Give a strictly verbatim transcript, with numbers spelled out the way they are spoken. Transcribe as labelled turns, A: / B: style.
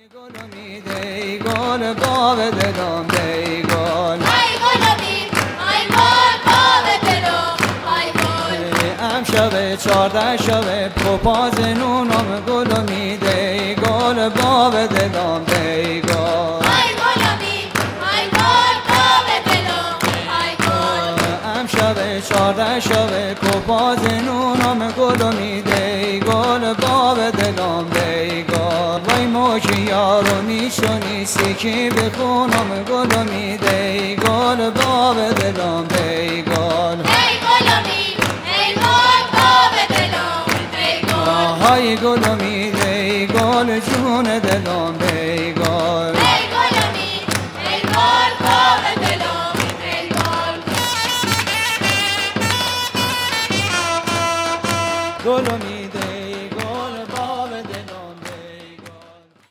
A: گل امیده ای گل باب دلم ای گل
B: ای گل امید ای گل باب دلم ای گل
A: امشب چارده شب پاپاز نونم گل امیده ای گل باب دلم ای گل
B: ای گل امید ای گل باب دلم ای گل
A: امشب چارده شب پاپاز نونم گل امیده ای گل باب دلم ای گل وای موشی یارو نیشونی سیکی بخونم گل امیده ای گل باب دلم ای گل
B: ای گل امید ای گل باب دلم ای گل
A: های گل امیده ای گل جون دلم ای گل
B: ای